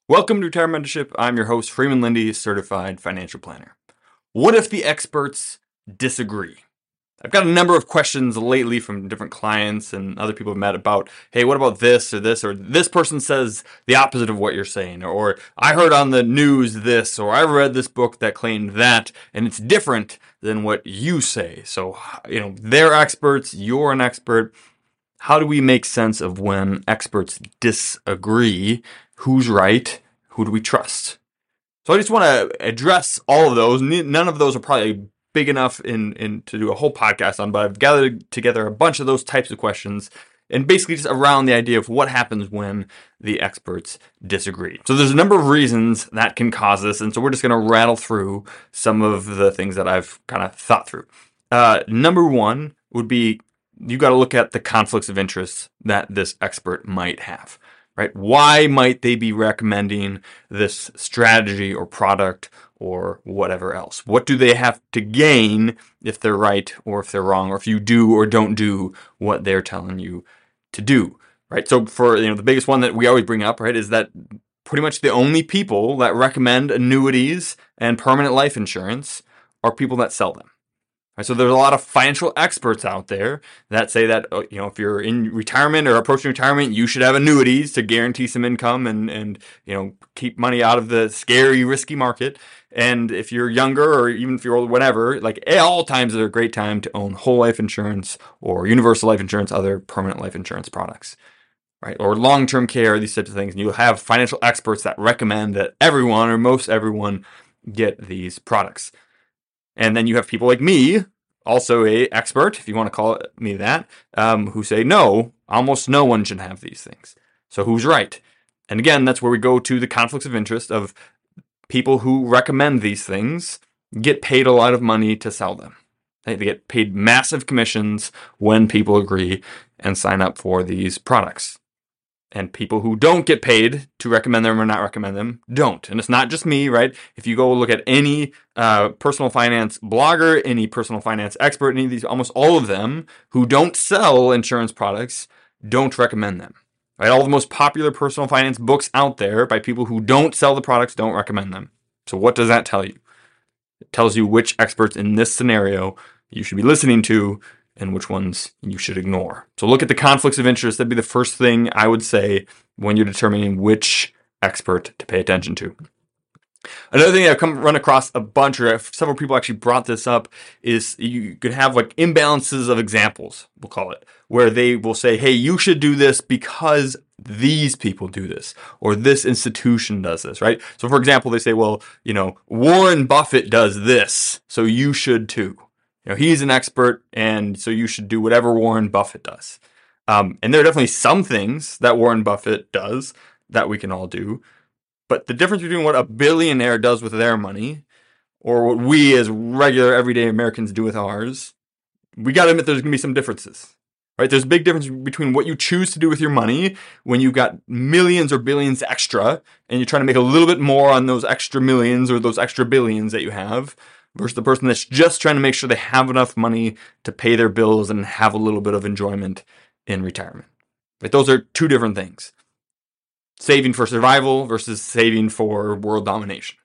Welcome to Retirement Mentorship. I'm your host, Freeman Lindy, certified financial planner. What if the experts disagree? I've got a number of questions lately from different clients and other people I've met about, hey, what about this, or this person says the opposite of what you're saying, or I heard on the news this, or I read this book that claimed that, and it's different than what you say. So, they're experts, you're an expert. How do we make sense of when experts disagree? Who's right? Who do we trust? So I just want to address all of those. None of those are probably big enough to do a whole podcast on, but I've gathered together a bunch of those types of questions and basically just around the idea of what happens when the experts disagree. So there's a number of reasons that can cause this, and so we're just going to rattle through some of the things that I've kind of thought through. Number one would be you got to look at the conflicts of interest that this expert might have, right? Why might they be recommending this strategy or product or whatever else? What do they have to gain if they're right or if they're wrong, or if you do or don't do what they're telling you to do, right? So for the biggest one that we always bring up, right, is that pretty much the only people that recommend annuities and permanent life insurance are people that sell them. So there's a lot of financial experts out there that say that, if you're in retirement or approaching retirement, you should have annuities to guarantee some income and keep money out of the scary, risky market. And if you're younger or even if you're older, whatever, like all times are a great time to own whole life insurance or universal life insurance, other permanent life insurance products, right? Or long-term care, these types of things. And you'll have financial experts that recommend that everyone or most everyone get these products. And then you have people like me, also a expert, if you want to call me that, who say, no, almost no one should have these things. So who's right? And again, that's where we go to the conflicts of interest of people who recommend these things get paid a lot of money to sell them. They get paid massive commissions when people agree and sign up for these products. And people who don't get paid to recommend them or not recommend them don't. And it's not just me, right? If you go look at any personal finance blogger, any personal finance expert, any of these, almost all of them who don't sell insurance products don't recommend them. Right? All the most popular personal finance books out there by people who don't sell the products don't recommend them. So what does that tell you? It tells you which experts in this scenario you should be listening to and which ones you should ignore. So look at the conflicts of interest. That'd be the first thing I would say when you're determining which expert to pay attention to. Another thing I've run across a bunch, or several people actually brought this up, is you could have like imbalances of examples, we'll call it, where they will say, hey, you should do this because these people do this, or this institution does this, right? So for example, they say, well, Warren Buffett does this, so you should too. He's an expert, and so you should do whatever Warren Buffett does. And there are definitely some things that Warren Buffett does that we can all do. But the difference between what a billionaire does with their money or what we as regular everyday Americans do with ours, we got to admit there's going to be some differences, right? There's a big difference between what you choose to do with your money when you've got millions or billions extra and you're trying to make a little bit more on those extra millions or those extra billions that you have, versus the person that's just trying to make sure they have enough money to pay their bills and have a little bit of enjoyment in retirement. Right? Those are two different things. Saving for survival versus saving for world domination.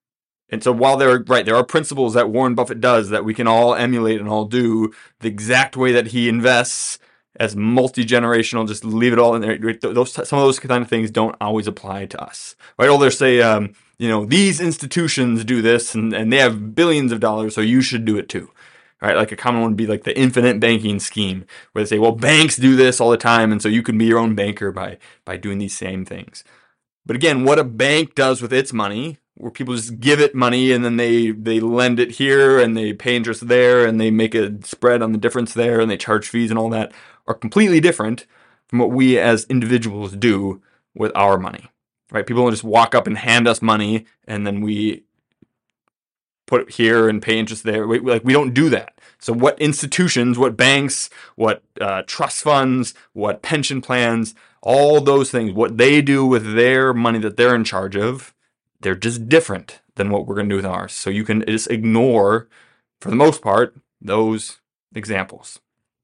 And so while there are principles that Warren Buffett does that we can all emulate and all do the exact way that he invests as multi-generational, just leave it all in there. Some of those kind of things don't always apply to us, right? Or they say, these institutions do this and they have billions of dollars, so you should do it too. Right, like a common one would be like the infinite banking scheme, where they say, well, banks do this all the time, and so you can be your own banker by doing these same things. But again, what a bank does with its money, where people just give it money and then they lend it here and they pay interest there and they make a spread on the difference there and they charge fees and all that, are completely different from what we as individuals do with our money. Right? People don't just walk up and hand us money and then we put it here and pay interest there. We don't do that. So what institutions, what banks, what trust funds, what pension plans, all those things, what they do with their money that they're in charge of, they're just different than what we're going to do with ours. So you can just ignore, for the most part, those examples.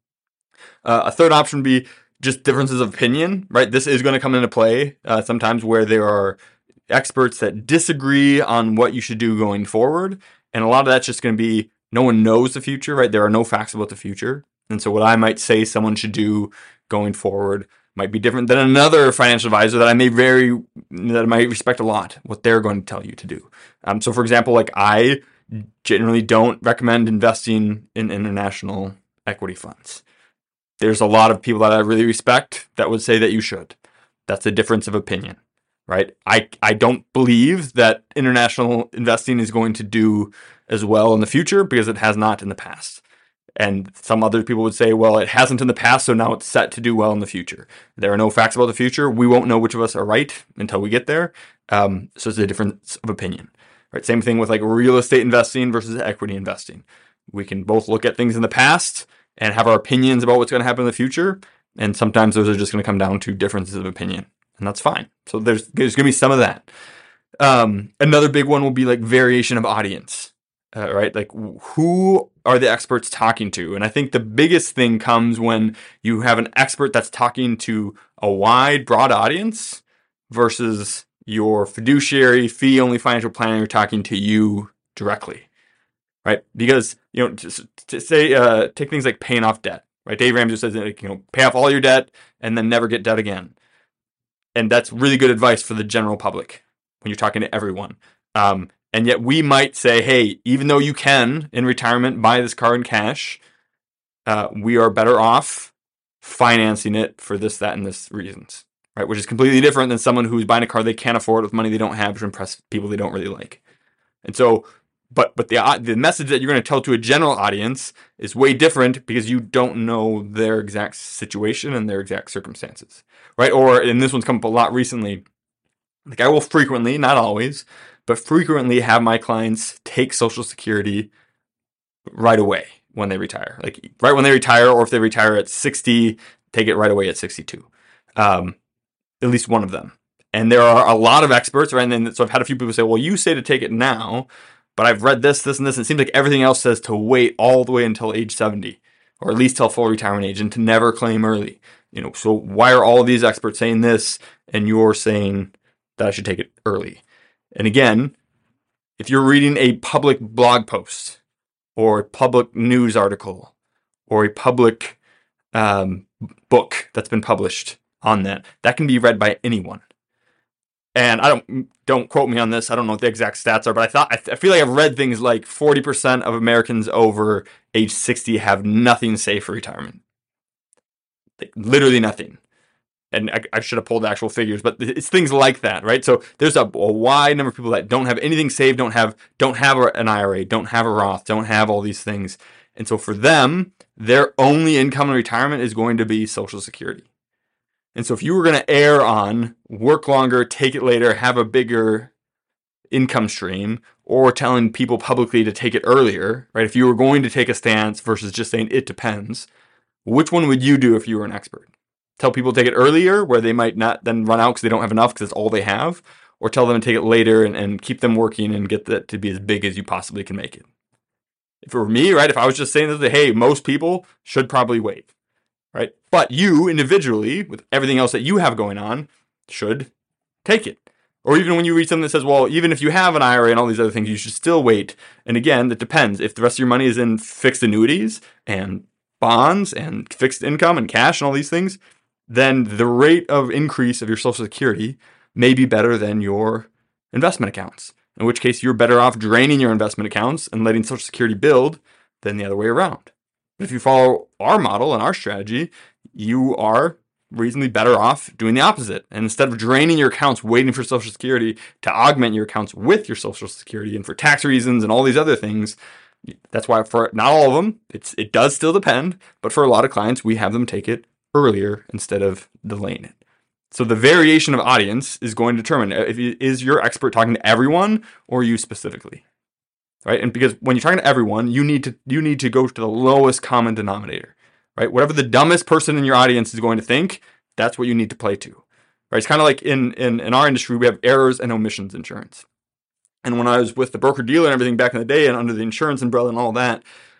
A third option would be just differences of opinion, right? This is going to come into play sometimes where there are experts that disagree on what you should do going forward. And a lot of that's just going to be no one knows the future, right? There are no facts about the future. And so what I might say someone should do going forward might be different than another financial advisor that I might respect a lot, what they're going to tell you to do. So for example, like I generally don't recommend investing in international equity funds. There's a lot of people that I really respect that would say that you should. That's a difference of opinion, right? I don't believe that international investing is going to do as well in the future because it has not in the past. And some other people would say, well, it hasn't in the past, so now it's set to do well in the future. There are no facts about the future. We won't know which of us are right until we get there. So it's a difference of opinion, right? Same thing with like real estate investing versus equity investing. We can both look at things in the past and have our opinions about what's going to happen in the future. And sometimes those are just going to come down to differences of opinion, and that's fine. So there's going to be some of that. Another big one will be like variation of audience. Right? Like who are the experts talking to? And I think the biggest thing comes when you have an expert that's talking to a wide, broad audience versus your fiduciary fee-only financial planner who's talking to you directly, right? Because, to say, take things like paying off debt, right? Dave Ramsey says, pay off all your debt and then never get debt again. And that's really good advice for the general public when you're talking to everyone. And yet we might say, hey, even though you can, in retirement, buy this car in cash, we are better off financing it for this, that, and this reasons, right? Which is completely different than someone who's buying a car they can't afford with money they don't have to impress people they don't really like. And so, but the message that you're going to tell to a general audience is way different because you don't know their exact situation and their exact circumstances, right? Or, and this one's come up a lot recently, like I will frequently, not always, but frequently have my clients take Social Security right away when they retire. Like right when they retire, or if they retire at 60, take it right away at 62. At least one of them. And there are a lot of experts, right? And then, so I've had a few people say, well, you say to take it now, but I've read this, and this, and it seems like everything else says to wait all the way until age 70, or at least till full retirement age, and to never claim early. So why are all of these experts saying this, and you're saying that I should take it early? And again, if you're reading a public blog post or a public news article or a public book that's been published on that can be read by anyone. And don't quote me on this. I don't know what the exact stats are, but I feel like I've read things like 40% of Americans over age 60 have nothing to say for retirement. Like, literally nothing. And I should have pulled the actual figures, but it's things like that, right? So there's a wide number of people that don't have anything saved, don't have an IRA, don't have a Roth, don't have all these things. And so for them, their only income in retirement is going to be Social Security. And so if you were going to err on work longer, take it later, have a bigger income stream, or telling people publicly to take it earlier, right? If you were going to take a stance versus just saying it depends, which one would you do if you were an expert? Tell people to take it earlier, where they might not then run out because they don't have enough because it's all they have, or tell them to take it later and keep them working and get that to be as big as you possibly can make it. If it were me, right, if I was just saying this, hey, most people should probably wait, right? But you individually, with everything else that you have going on, should take it. Or even when you read something that says, well, even if you have an IRA and all these other things, you should still wait. And again, that depends. If the rest of your money is in fixed annuities and bonds and fixed income and cash and all these things, then the rate of increase of your Social Security may be better than your investment accounts. In which case, you're better off draining your investment accounts and letting Social Security build than the other way around. But if you follow our model and our strategy, you are reasonably better off doing the opposite. And instead of draining your accounts waiting for Social Security to augment your accounts with your Social Security and for tax reasons and all these other things, that's why for not all of them, it does still depend. But for a lot of clients, we have them take it earlier instead of delaying it. So the variation of audience is going to determine is your expert talking to everyone or you specifically, right? And because when you're talking to everyone, you need to go to the lowest common denominator, right? Whatever the dumbest person in your audience is going to think, that's what you need to play to, right? It's kind of like in our industry, we have errors and omissions insurance. And when I was with the broker dealer and everything back in the day and under the insurance umbrella and all that,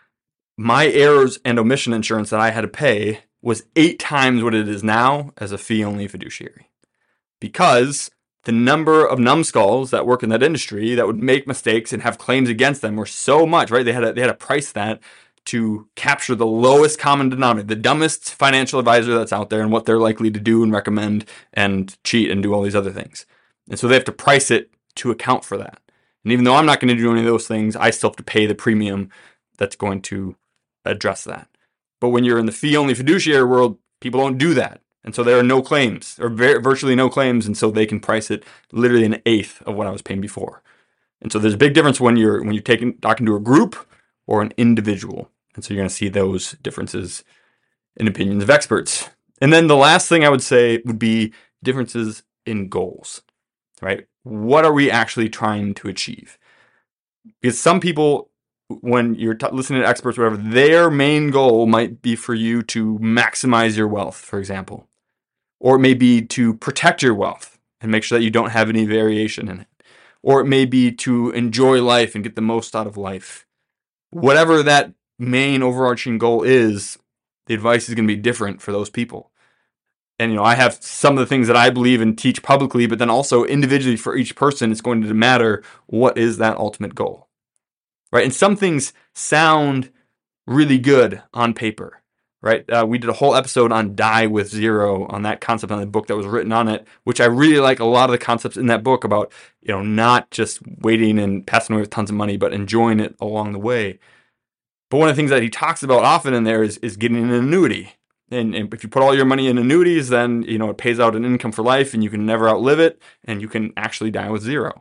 my errors and omission insurance that I had to pay was 8 times what it is now as a fee-only fiduciary. Because the number of numbskulls that work in that industry that would make mistakes and have claims against them were so much, right? They had to price that to capture the lowest common denominator, the dumbest financial advisor that's out there and what they're likely to do and recommend and cheat and do all these other things. And so they have to price it to account for that. And even though I'm not going to do any of those things, I still have to pay the premium that's going to address that. But when you're in the fee-only fiduciary world, people don't do that. And so there are no claims, or virtually no claims, and so they can price it literally an eighth of what I was paying before. And so there's a big difference when you're talking to a group or an individual. And so you're going to see those differences in opinions of experts. And then the last thing I would say would be differences in goals, right? What are we actually trying to achieve? Because some people, when you're listening to experts, whatever, their main goal might be for you to maximize your wealth, for example. Or it may be to protect your wealth and make sure that you don't have any variation in it. Or it may be to enjoy life and get the most out of life. Whatever that main overarching goal is, the advice is going to be different for those people. And, I have some of the things that I believe and teach publicly, but then also individually for each person, it's going to matter what is that ultimate goal, right? And some things sound really good on paper, right? We did a whole episode on Die with Zero, on that concept, on the book that was written on it, which I really like a lot of the concepts in that book about, not just waiting and passing away with tons of money, but enjoying it along the way. But one of the things that he talks about often in there is getting an annuity. And if you put all your money in annuities, then, it pays out an income for life and you can never outlive it and you can actually die with zero.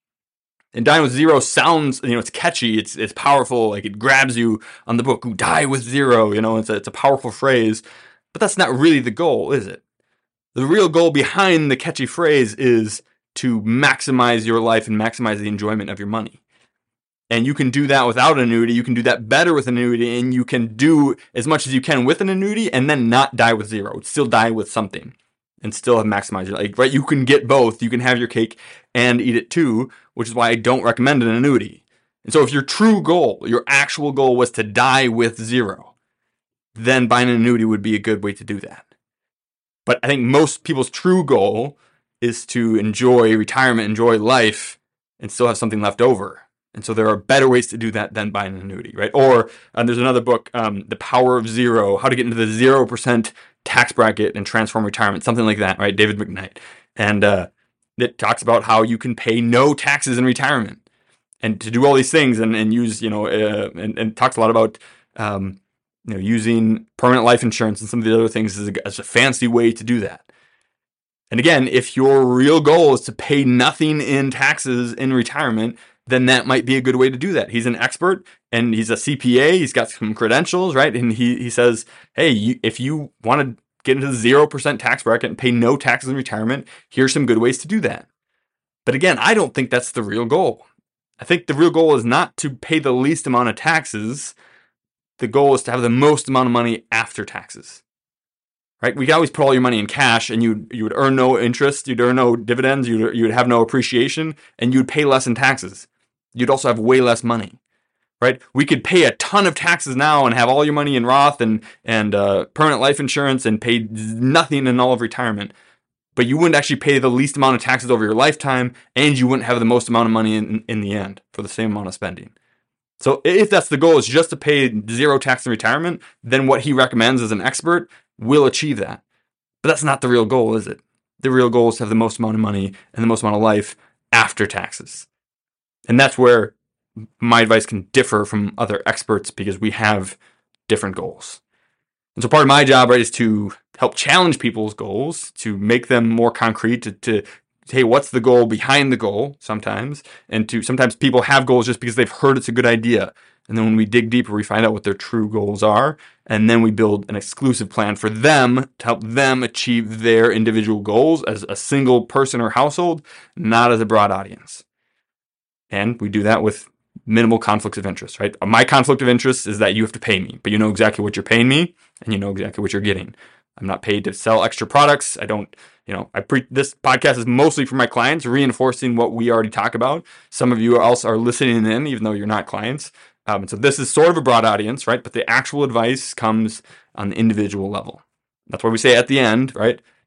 And dying with zero sounds, it's catchy, it's powerful, like it grabs you on the book, die with zero, it's a powerful phrase, but that's not really the goal, is it? The real goal behind the catchy phrase is to maximize your life and maximize the enjoyment of your money. And you can do that without an annuity, you can do that better with an annuity, and you can do as much as you can with an annuity and then not die with zero, still die with something. And still have maximized your life, right? You can get both. You can have your cake and eat it too, which is why I don't recommend an annuity. And so if your true goal, your actual goal was to die with zero, then buying an annuity would be a good way to do that. But I think most people's true goal is to enjoy retirement, enjoy life, and still have something left over. And so there are better ways to do that than buying an annuity, right? Or there's another book, The Power of Zero, How to Get into the 0% Tax Bracket and Transform Retirement, something like that, right? David McKnight. And it talks about how you can pay no taxes in retirement and to do all these things and use, and talks a lot about, using permanent life insurance and some of the other things as a fancy way to do that. And again, if your real goal is to pay nothing in taxes in retirement, then that might be a good way to do that. He's an expert and he's a CPA. He's got some credentials, right? And he says, hey, if you want to get into the 0% tax bracket and pay no taxes in retirement, here's some good ways to do that. But again, I don't think that's the real goal. I think the real goal is not to pay the least amount of taxes. The goal is to have the most amount of money after taxes. Right? We could always put all your money in cash and you would earn no interest, you'd earn no dividends, you would have no appreciation, and you'd pay less in taxes. You'd also have way less money, right? We could pay a ton of taxes now and have all your money in Roth and permanent life insurance and pay nothing in all of retirement, but you wouldn't actually pay the least amount of taxes over your lifetime, and you wouldn't have the most amount of money in the end for the same amount of spending. So if that's the goal, is just to pay zero tax in retirement, then what he recommends as an expert will achieve that. But that's not the real goal, is it? The real goal is to have the most amount of money and the most amount of life after taxes. And that's where my advice can differ from other experts because we have different goals. And so part of my job, right, is to help challenge people's goals, to make them more concrete, to hey, what's the goal behind the goal sometimes? And sometimes people have goals just because they've heard it's a good idea. And then when we dig deeper, we find out what their true goals are. And then we build an exclusive plan for them to help them achieve their individual goals as a single person or household, not as a broad audience. And we do that with minimal conflicts of interest, right? My conflict of interest is that you have to pay me, but you know exactly what you're paying me and you know exactly what you're getting. I'm not paid to sell extra products. I don't, this podcast is mostly for my clients, reinforcing what we already talk about. Some of you else are listening in, even though you're not clients. So this is sort of a broad audience, right? But the actual advice comes on the individual level. That's why we say at the end, right?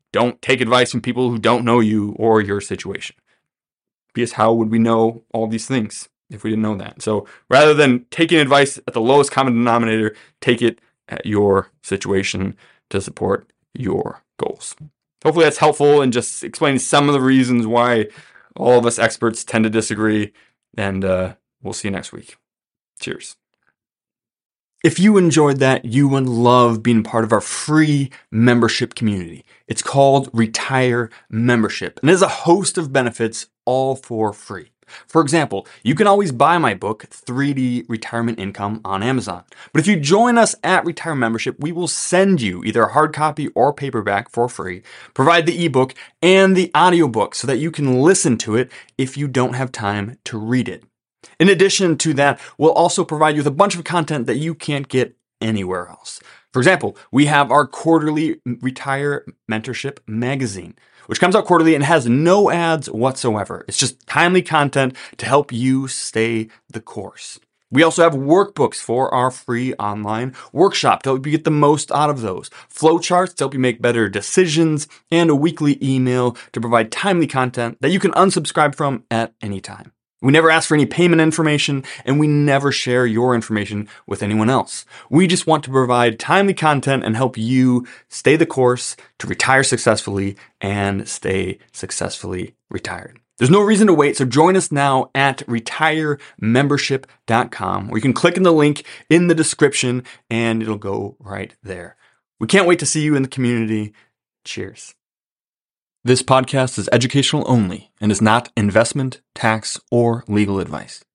Don't take advice from people who don't know you or your situation. Because how would we know all these things if we didn't know that? So rather than taking advice at the lowest common denominator, take it at your situation to support your goals. Hopefully that's helpful in just explaining some of the reasons why all of us experts tend to disagree. And we'll see you next week. Cheers. If you enjoyed that, you would love being part of our free membership community. It's called Retire Membership, and it has a host of benefits all for free. For example, you can always buy my book, 3D Retirement Income, on Amazon. But if you join us at Retire Membership, we will send you either a hard copy or paperback for free, provide the ebook and the audiobook so that you can listen to it if you don't have time to read it. In addition to that, we'll also provide you with a bunch of content that you can't get anywhere else. For example, we have our quarterly Retire Mentorship magazine, which comes out quarterly and has no ads whatsoever. It's just timely content to help you stay the course. We also have workbooks for our free online workshop to help you get the most out of those, flowcharts to help you make better decisions, and a weekly email to provide timely content that you can unsubscribe from at any time. We never ask for any payment information, and we never share your information with anyone else. We just want to provide timely content and help you stay the course to retire successfully and stay successfully retired. There's no reason to wait, so join us now at retiremembership.com, where you can click in the link in the description and it'll go right there. We can't wait to see you in the community. Cheers. This podcast is educational only and is not investment, tax, or legal advice.